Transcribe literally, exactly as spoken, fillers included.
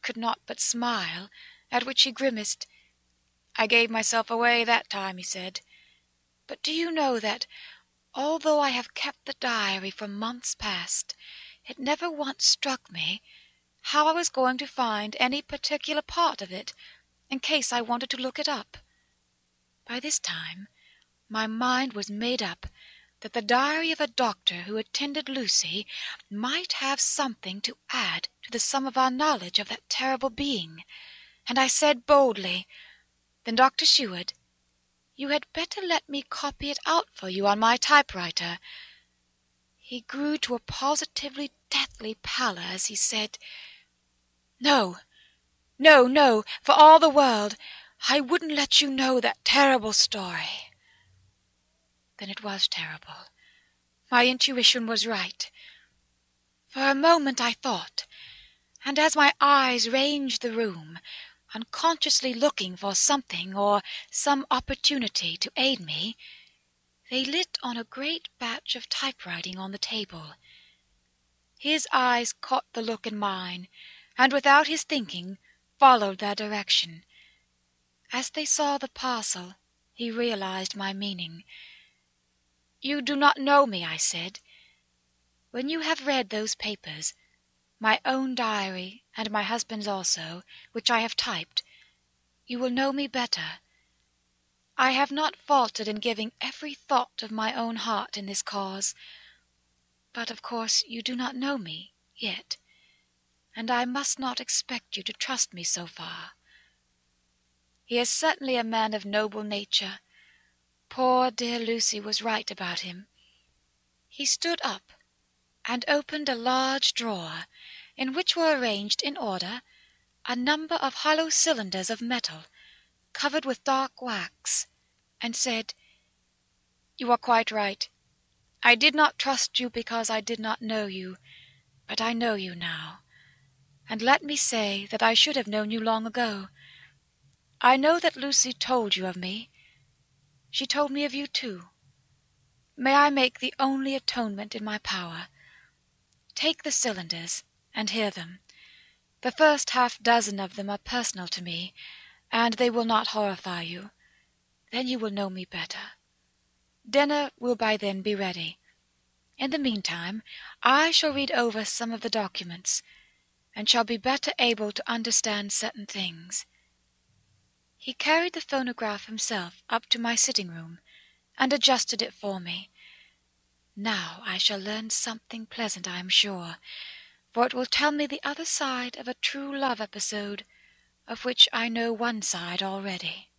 could not but smile, at which he grimaced. "I gave myself away that time," he said. "But do you know that, although I have kept the diary for months past, it never once struck me how I was going to find any particular part of it, in case I wanted to look it up? By this time my mind was made up that the diary of a doctor who attended Lucy might have something to add to the sum of our knowledge of that terrible being, and I said boldly, "Then, Doctor Seward, you had better let me copy it out for you on my typewriter." He grew to a positively deathly pallor as he said, "No, no, no, for all the world, I wouldn't let you know that terrible story." Then it was terrible. My intuition was right. For a moment I thought, and as my eyes ranged the room, unconsciously looking for something or some opportunity to aid me, they lit on a great batch of typewriting on the table. His eyes caught the look in mine, and without his thinking followed their direction. As they saw the parcel, he realized my meaning. "You do not know me," I said. "When you have read those papers, my own diary and my husband's also, which I have typed, you will know me better. I have not faltered in giving every thought of my own heart in this cause, but of course you do not know me yet, and I must not expect you to trust me so far. He is certainly a man of noble nature. Poor dear Lucy was right about him." He stood up and opened a large drawer, in which were arranged in order a number of hollow cylinders of metal, covered with dark wax, and said, "You are quite right. I did not trust you because I did not know you, but I know you now, and let me say that I should have known you long ago. I know that Lucy told you of me. She told me of you too. May I make the only atonement in my power? Take the cylinders, and hear them. The first half dozen of them are personal to me, and they will not horrify you. Then you will know me better. Dinner will by then be ready. In the meantime, I shall read over some of the documents, and shall be better able to understand certain things." He carried the phonograph himself up to my sitting-room, and adjusted it for me. Now I shall learn something pleasant, I am sure, for it will tell me the other side of a true love episode, of which I know one side already.